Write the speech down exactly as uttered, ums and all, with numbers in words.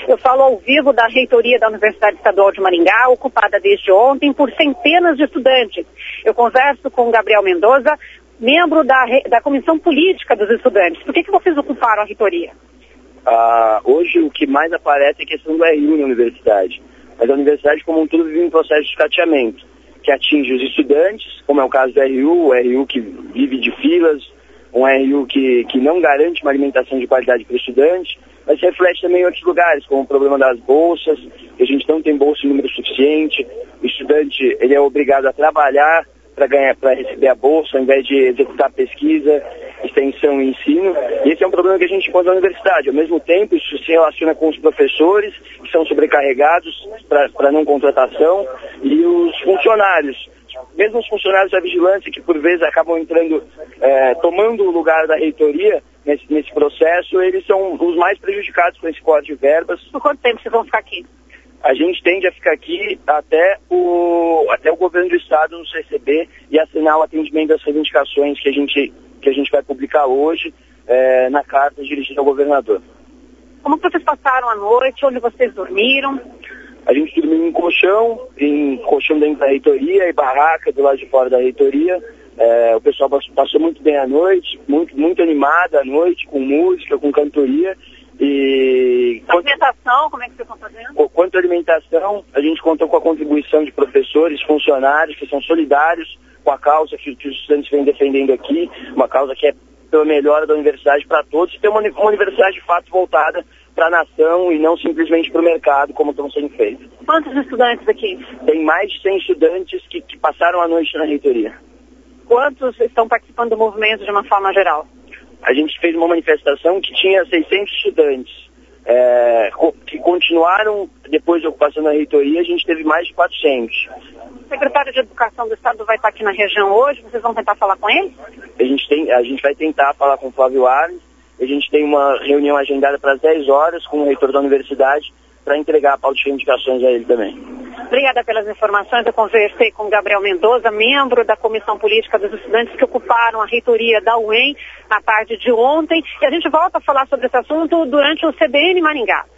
Eu falo ao vivo da reitoria da Universidade Estadual de Maringá, ocupada desde ontem por centenas de estudantes. Eu converso com Gabriel Mendoza, membro da, da Comissão Política dos Estudantes. Por que, que vocês ocuparam a reitoria? Ah, hoje o que mais aparece é a questão do R U na universidade. Mas a universidade como um todo vive um processo de escateamento, que atinge os estudantes, como é o caso do R U, o R U que vive de filas, um R U que, que não garante uma alimentação de qualidade para o estudante, mas se reflete também em outros lugares, como o problema das bolsas, que a gente não tem bolsa em número suficiente, o estudante ele é obrigado a trabalhar para ganhar, para receber a bolsa, ao invés de executar pesquisa, extensão e ensino. E esse é um problema que a gente encontra na universidade. Ao mesmo tempo, isso se relaciona com os professores, que são sobrecarregados para não contratação, e os funcionários. Mesmo os funcionários da vigilância, que por vezes acabam entrando, é, tomando o lugar da reitoria nesse, nesse processo, eles são os mais prejudicados com esse corte de verbas. Por quanto tempo vocês vão ficar aqui? A gente tende a ficar aqui até o, até o governo do estado nos receber e assinar o atendimento das reivindicações que a gente, que a gente vai publicar hoje é, na carta dirigida ao governador. Como vocês passaram a noite? Onde vocês dormiram? A gente dormiu em colchão, em colchão dentro da reitoria e barraca do lado de fora da reitoria. É, o pessoal passou muito bem a noite, muito, muito animada a noite, com música, com cantoria. E alimentação, como é que vocês estão fazendo? Quanto à alimentação, a gente contou com a contribuição de professores, funcionários que são solidários com a causa que, que os estudantes vêm defendendo aqui, uma causa que é pela melhora da universidade para todos, e ter uma, uma universidade de fato voltada para a nação e não simplesmente para o mercado, como estão sendo feitos. Quantos estudantes aqui? Tem mais de cem estudantes que, que passaram a noite na reitoria. Quantos estão participando do movimento de uma forma geral? A gente fez uma manifestação que tinha seiscentos estudantes, é, que continuaram depois da ocupação da reitoria, a gente teve mais de quatrocentos. O secretário de Educação do Estado vai estar aqui na região hoje, vocês vão tentar falar com ele? A gente, tem, a gente vai tentar falar com o Flávio Arnes, a gente tem uma reunião agendada para as dez horas com o reitor da universidade para entregar a pauta de reivindicações a ele também. Obrigada pelas informações. Eu conversei com Gabriel Mendoza, membro da Comissão Política dos Estudantes que ocuparam a reitoria da U E M na tarde de ontem. E a gente volta a falar sobre esse assunto durante o C B N Maringá.